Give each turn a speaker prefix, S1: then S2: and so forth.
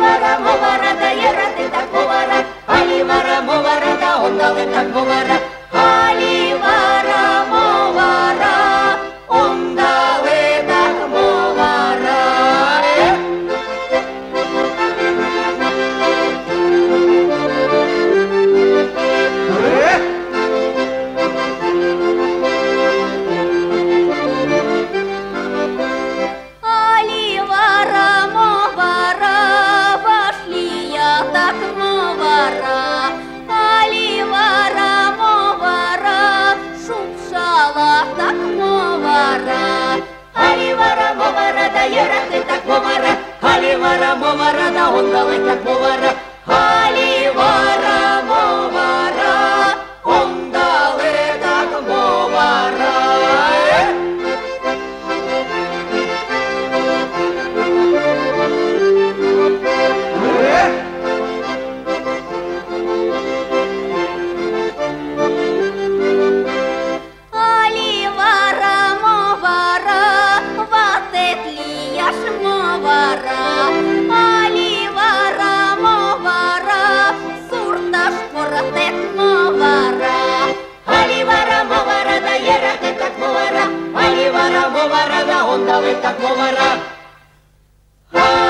S1: Аливара, мовара, да ераты так мовара. Аливара, мовара, да ондалы так мовара. Аливара, мовара, ондалы так мовара. Аливара, мовара, пошли я так мовара. Аливара, мовара, шупшала так мовара. Аливара, мовара, да ераты так мовара. Аливара, мовара, да ондалы так мовара. Аливара, мовара, ондалы так мовара. Аливара, мовара, ватет ли я ж мовара. Аливара, мовара, сурташ портет мовара. Аливара, мовара, да ераты так мовара. Аливара, мовара, да ондалы так мовара.